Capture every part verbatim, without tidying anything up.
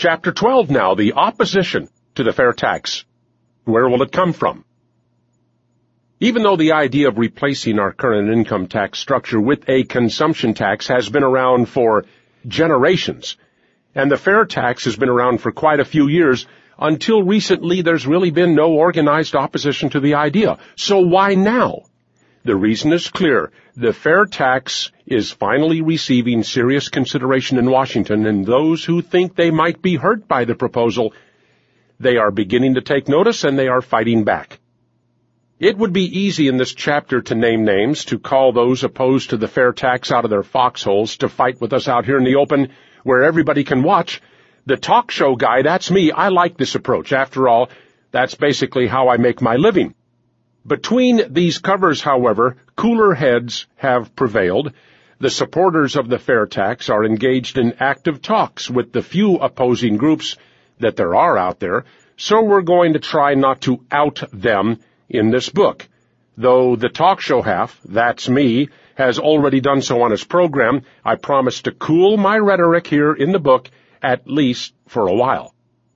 Chapter twelve now, the opposition to the fair tax. Where will it come from? Even though the idea of replacing our current income tax structure with a consumption tax has been around for generations, and the fair tax has been around for quite a few years, until recently there's really been no organized opposition to the idea. So why now? The reason is clear. The fair tax is finally receiving serious consideration in Washington, and those who think they might be hurt by the proposal, they are beginning to take notice and they are fighting back. It would be easy in this chapter to name names, to call those opposed to the fair tax out of their foxholes, to fight with us out here in the open where everybody can watch. The talk show guy, that's me. I like this approach. After all, that's basically how I make my living. Between these covers, however, cooler heads have prevailed. The supporters of the fair tax are engaged in active talks with the few opposing groups that there are out there, so we're going to try not to out them in this book. Though the talk show half, that's me, has already done so on his program, I promise to cool my rhetoric here in the book, at least for a while.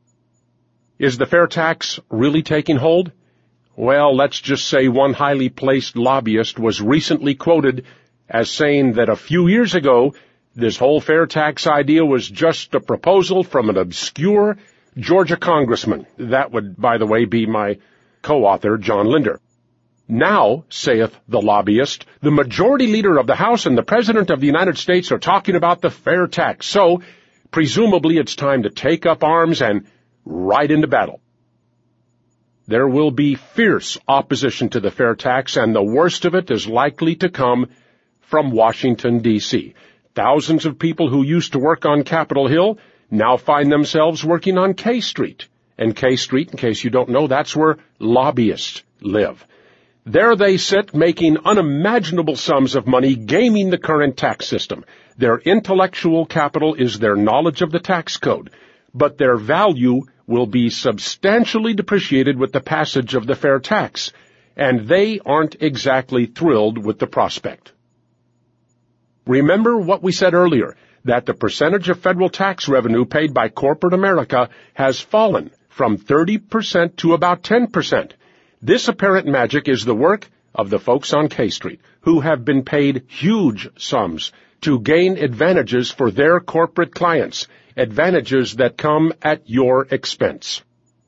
Is the fair tax really taking hold? Well, let's just say one highly placed lobbyist was recently quoted as saying that a few years ago, this whole fair tax idea was just a proposal from an obscure Georgia congressman. That would, by the way, be my co-author, John Linder. Now, saith the lobbyist, the majority leader of the House and the President of the United States are talking about the fair tax, so presumably it's time to take up arms and ride into battle. There will be fierce opposition to the fair tax, and the worst of it is likely to come from Washington, D C Thousands of people who used to work on Capitol Hill now find themselves working on K Street. And K Street, in case you don't know, that's where lobbyists live. There they sit making unimaginable sums of money gaming the current tax system. Their intellectual capital is their knowledge of the tax code, but their value will be substantially depreciated with the passage of the fair tax, and they aren't exactly thrilled with the prospect. Remember what we said earlier, that the percentage of federal tax revenue paid by corporate America has fallen from thirty percent to about ten percent. This apparent magic is the work of the folks on K Street, who have been paid huge sums to gain advantages for their corporate clients, advantages that come at your expense.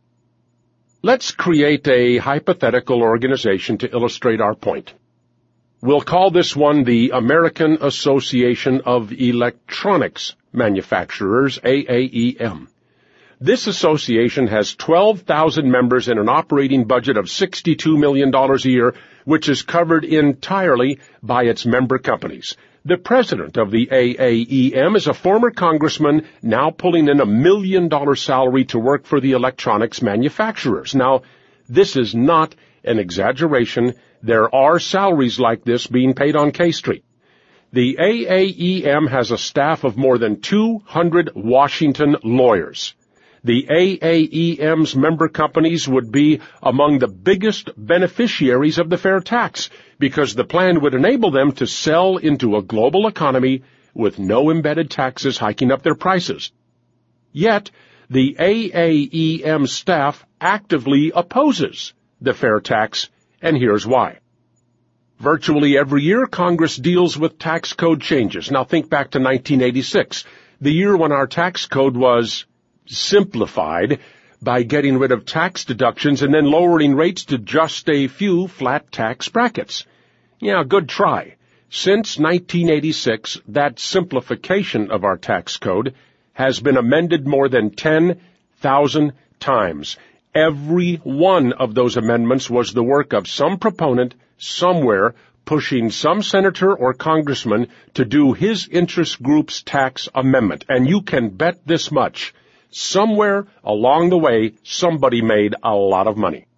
Let's create a hypothetical organization to illustrate our point. We'll call this one the American Association of Electronics Manufacturers, A A E M. This association has twelve thousand members and an operating budget of sixty-two million dollars a year, which is covered entirely by its member companies. The president of the A A E M is a former congressman now pulling in a million dollar salary to work for the electronics manufacturers. Now, this is not an exaggeration. There are salaries like this being paid on K Street. The A A E M has a staff of more than two hundred Washington lawyers. The A A E M's member companies would be among the biggest beneficiaries of the fair tax because the plan would enable them to sell into a global economy with no embedded taxes hiking up their prices. Yet, the A A E M staff actively opposes the fair tax, and here's why. Virtually every year, Congress deals with tax code changes. Now think back to nineteen eighty-six, the year when our tax code was simplified by getting rid of tax deductions and then lowering rates to just a few flat tax brackets. Yeah, good try. Since nineteen eighty-six, that simplification of our tax code has been amended more than ten thousand times. Every one of those amendments was the work of some proponent somewhere pushing some senator or congressman to do his interest group's tax amendment. And you can bet this much. Somewhere along the way, somebody made a lot of money.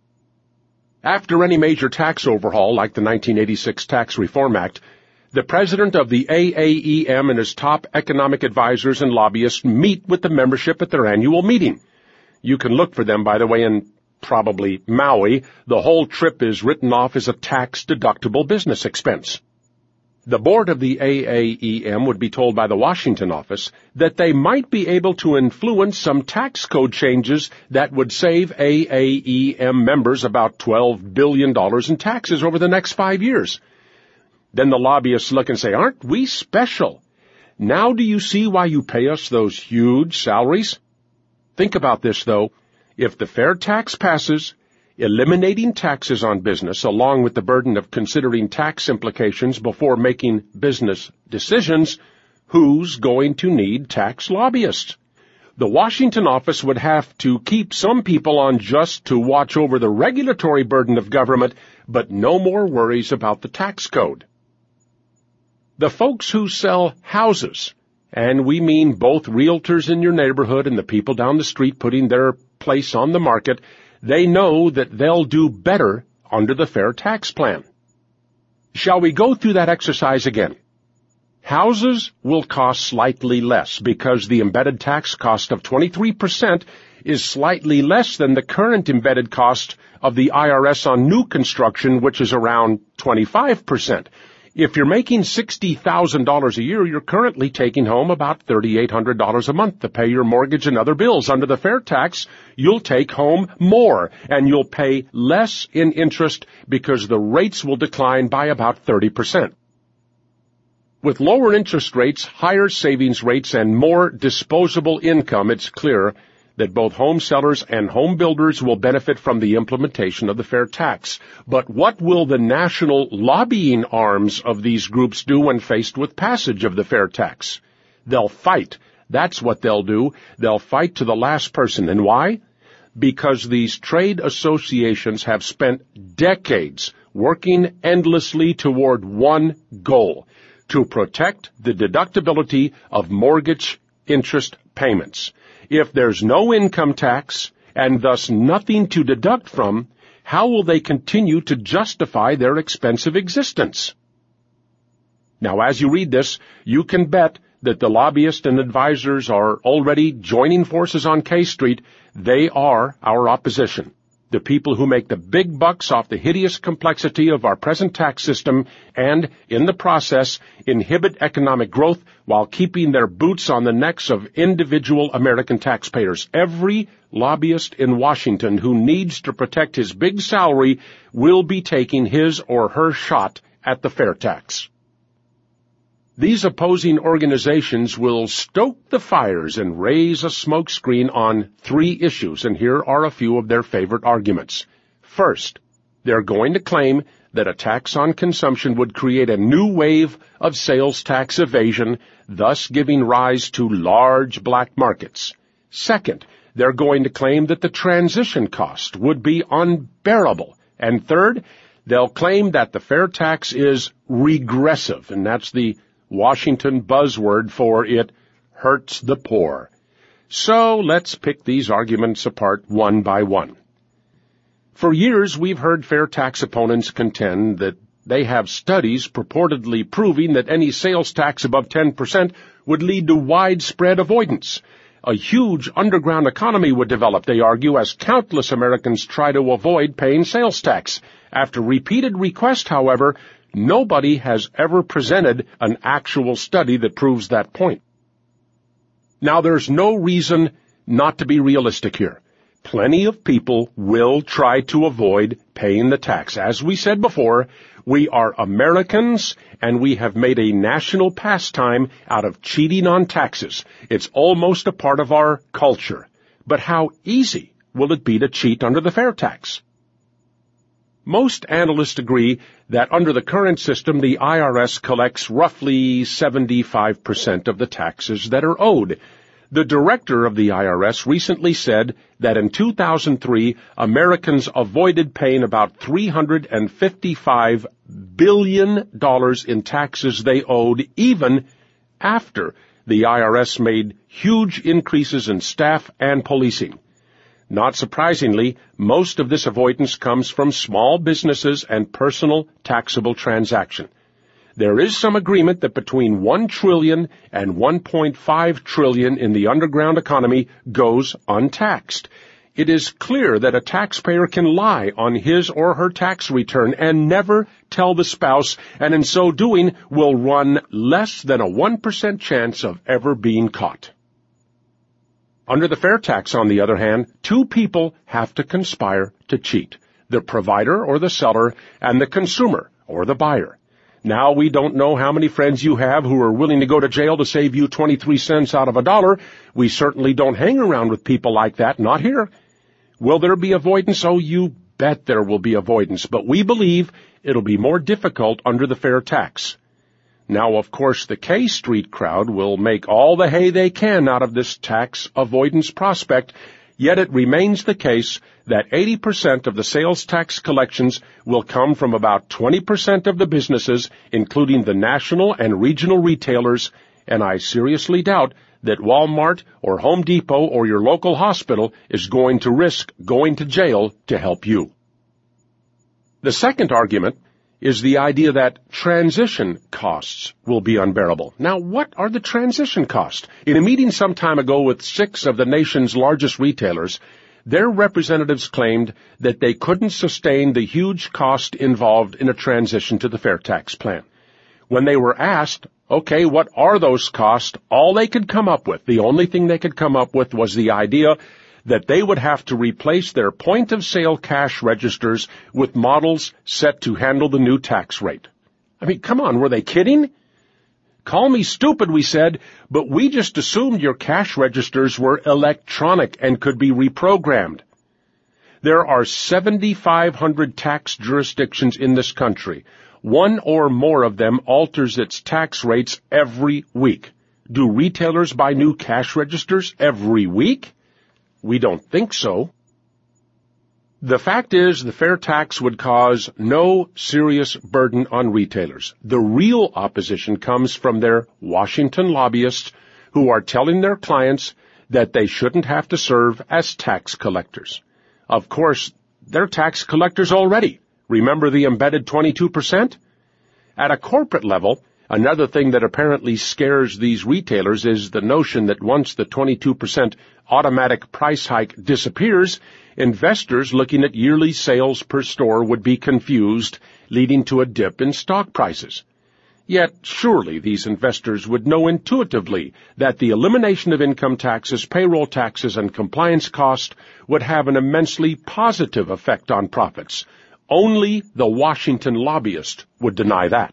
After any major tax overhaul, like the nineteen eighty-six Tax Reform Act, the president of the A A E M and his top economic advisors and lobbyists meet with the membership at their annual meeting. You can look for them, by the way, in probably Maui. The whole trip is written off as a tax-deductible business expense. The board of the A A E M would be told by the Washington office that they might be able to influence some tax code changes that would save A A E M members about twelve billion dollars in taxes over the next five years. Then the lobbyists look and say, "Aren't we special? Now do you see why you pay us those huge salaries?" Think about this, though. If the fair tax passes, eliminating taxes on business, along with the burden of considering tax implications before making business decisions, who's going to need tax lobbyists? The Washington office would have to keep some people on just to watch over the regulatory burden of government, but no more worries about the tax code. The folks who sell houses, and we mean both realtors in your neighborhood and the people down the street putting their place on the market, they know that they'll do better under the fair tax plan. Shall we go through that exercise again? Houses will cost slightly less because the embedded tax cost of twenty-three percent is slightly less than the current embedded cost of the I R S on new construction, which is around twenty-five percent. If you're making sixty thousand dollars a year, you're currently taking home about three thousand eight hundred dollars a month to pay your mortgage and other bills. Under the fair tax, you'll take home more, and you'll pay less in interest because the rates will decline by about thirty percent. With lower interest rates, higher savings rates, and more disposable income, it's clear that both home sellers and home builders will benefit from the implementation of the fair tax. But what will the national lobbying arms of these groups do when faced with passage of the fair tax? They'll fight. That's what they'll do. They'll fight to the last person. And why? Because these trade associations have spent decades working endlessly toward one goal: to protect the deductibility of mortgage interest payments. If there's no income tax, and thus nothing to deduct from, how will they continue to justify their expensive existence? Now, as you read this, you can bet that the lobbyists and advisors are already joining forces on K Street. They are our opposition. The people who make the big bucks off the hideous complexity of our present tax system and, in the process, inhibit economic growth while keeping their boots on the necks of individual American taxpayers. Every lobbyist in Washington who needs to protect his big salary will be taking his or her shot at the fair tax. These opposing organizations will stoke the fires and raise a smokescreen on three issues, and here are a few of their favorite arguments. First, they're going to claim that a tax on consumption would create a new wave of sales tax evasion, thus giving rise to large black markets. Second, they're going to claim that the transition cost would be unbearable. And third, they'll claim that the fair tax is regressive, and that's the Washington buzzword for it hurts the poor. So let's pick these arguments apart one by one. For years, we've heard fair tax opponents contend that they have studies purportedly proving that any sales tax above ten percent would lead to widespread avoidance. A huge underground economy would develop, they argue, as countless Americans try to avoid paying sales tax. After repeated requests, however, nobody has ever presented an actual study that proves that point. Now, there's no reason not to be realistic here. Plenty of people will try to avoid paying the tax. As we said before, we are Americans, and we have made a national pastime out of cheating on taxes. It's almost a part of our culture. But how easy will it be to cheat under the fair tax? Most analysts agree that under the current system, the I R S collects roughly seventy-five percent of the taxes that are owed. The director of the I R S recently said that in two thousand three, Americans avoided paying about three hundred fifty-five billion dollars in taxes they owed, even after the I R S made huge increases in staff and policing. Not surprisingly, most of this avoidance comes from small businesses and personal taxable transaction. There is some agreement that between one trillion dollars and one point five trillion dollars in the underground economy goes untaxed. it is clear that a taxpayer can lie on his or her tax return and never tell the spouse, and in so doing will run less than a one percent chance of ever being caught. Under the fair tax, on the other hand, two people have to conspire to cheat: the provider or the seller and the consumer or the buyer. Now, we don't know how many friends you have who are willing to go to jail to save you twenty-three cents out of a dollar. We certainly don't hang around with people like that, not here. Will there be avoidance? Oh, you bet there will be avoidance, but we believe it'll be more difficult under the fair tax. Now, of course, the K Street crowd will make all the hay they can out of this tax avoidance prospect, yet it remains the case that eighty percent of the sales tax collections will come from about twenty percent of the businesses, including the national and regional retailers, and I seriously doubt that Walmart or Home Depot or your local hospital is going to risk going to jail to help you. The second argument is the idea that transition costs will be unbearable. Now, what are the transition costs? In a meeting some time ago with six of the nation's largest retailers, their representatives claimed that they couldn't sustain the huge cost involved in a transition to the fair tax plan. When they were asked, okay, what are those costs, all they could come up with, the only thing they could come up with was the idea that they would have to replace their point-of-sale cash registers with models set to handle the new tax rate. I mean, come on, were they kidding? Call me stupid, we said, but we just assumed your cash registers were electronic and could be reprogrammed. There are seventy-five hundred tax jurisdictions in this country. One or more of them alters its tax rates every week. Do retailers buy new cash registers every week? We don't think so. The fact is, the fair tax would cause no serious burden on retailers. The real opposition comes from their Washington lobbyists who are telling their clients that they shouldn't have to serve as tax collectors. Of course, they're tax collectors already. Remember the embedded twenty-two percent? At a corporate level, another thing that apparently scares these retailers is the notion that once the twenty-two percent automatic price hike disappears, investors looking at yearly sales per store would be confused, leading to a dip in stock prices. Yet, surely these investors would know intuitively that the elimination of income taxes, payroll taxes, and compliance costs would have an immensely positive effect on profits. Only the Washington lobbyist would deny that.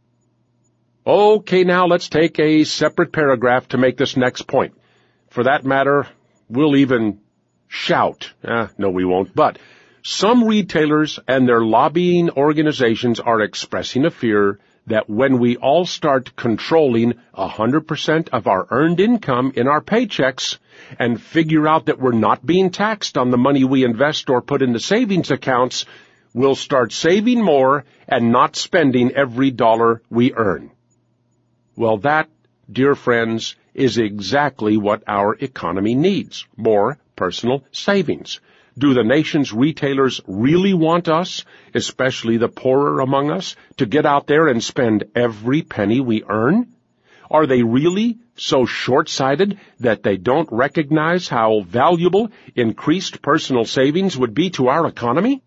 Okay, now let's take a separate paragraph to make this next point. For that matter, we'll even shout. Eh, no, we won't. But some retailers and their lobbying organizations are expressing a fear that when we all start controlling one hundred percent of our earned income in our paychecks and figure out that we're not being taxed on the money we invest or put in the savings accounts, we'll start saving more and not spending every dollar we earn. Well, that, dear friends, is exactly what our economy needs: more personal savings. Do the nation's retailers really want us, especially the poorer among us, to get out there and spend every penny we earn? Are they really so short-sighted that they don't recognize how valuable increased personal savings would be to our economy?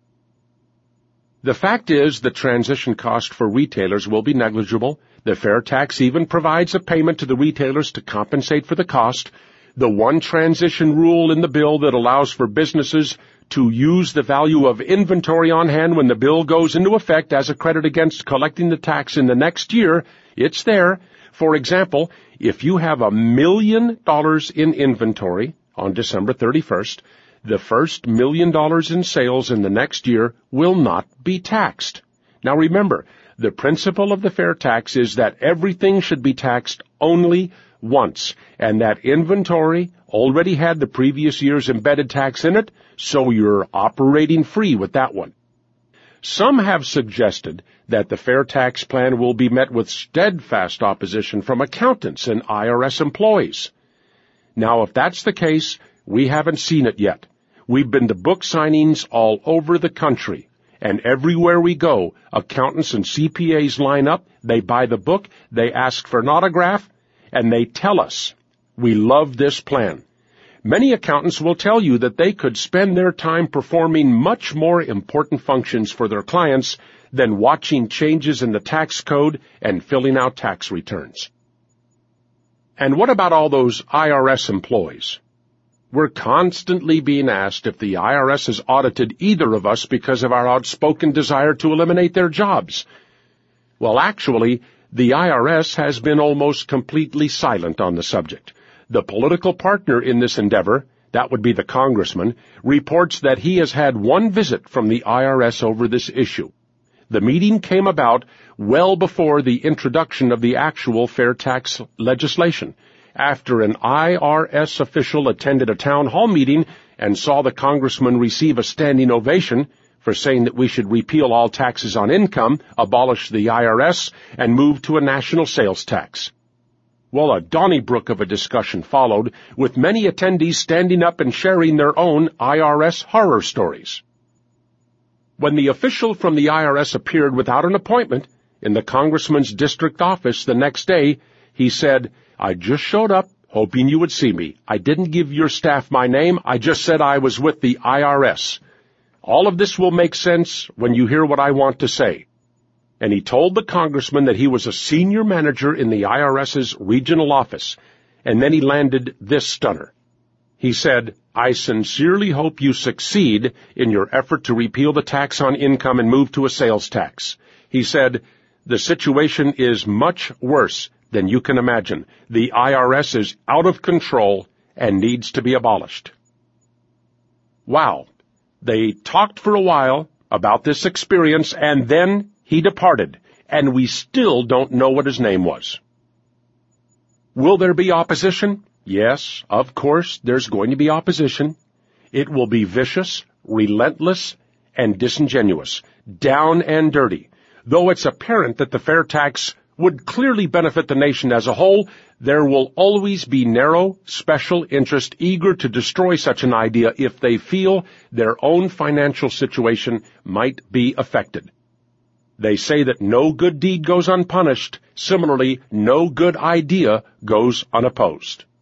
The fact is, the transition cost for retailers will be negligible. The fair tax even provides a payment to the retailers to compensate for the cost. The one transition rule in the bill that allows for businesses to use the value of inventory on hand when the bill goes into effect as a credit against collecting the tax in the next year, it's there. For example, if you have a million dollars in inventory on December thirty-first, the first million dollars in sales in the next year will not be taxed. Now remember, the principle of the fair tax is that everything should be taxed only once, and that inventory already had the previous year's embedded tax in it, so you're operating free with that one. Some have suggested that the fair tax plan will be met with steadfast opposition from accountants and I R S employees. Now, if that's the case, we haven't seen it yet. We've been to book signings all over the country, and everywhere we go, accountants and C P As line up, they buy the book, they ask for an autograph, and they tell us, we love this plan. Many accountants will tell you that they could spend their time performing much more important functions for their clients than watching changes in the tax code and filling out tax returns. And what about all those I R S employees? We're constantly being asked if the I R S has audited either of us because of our outspoken desire to eliminate their jobs. Well, actually, the I R S has been almost completely silent on the subject. The political partner in this endeavor, that would be the congressman, reports that he has had one visit from the I R S over this issue. The meeting came about well before the introduction of the actual fair tax legislation, after an I R S official attended a town hall meeting and saw the congressman receive a standing ovation for saying that we should repeal all taxes on income, abolish the I R S, and move to a national sales tax. Well, a Donnybrook of a discussion followed, with many attendees standing up and sharing their own I R S horror stories. When the official from the I R S appeared without an appointment in the congressman's district office the next day, he said, "I just showed up, hoping you would see me. I didn't give your staff my name. I just said I was with the I R S. All of this will make sense when you hear what I want to say." And he told the congressman that he was a senior manager in the IRS's regional office, and then he landed this stunner. He said, "I sincerely hope you succeed in your effort to repeal the tax on income and move to a sales tax." He said, "The situation is much worse than you can imagine. The I R S is out of control and needs to be abolished." Wow. They talked for a while about this experience, and then he departed, and we still don't know what his name was. Will there be opposition? Yes, of course, there's going to be opposition. It will be vicious, relentless, and disingenuous, down and dirty. Though it's apparent that the fair tax would clearly benefit the nation as a whole, there will always be narrow, special interest eager to destroy such an idea if they feel their own financial situation might be affected. They say that no good deed goes unpunished. Similarly, no good idea goes unopposed.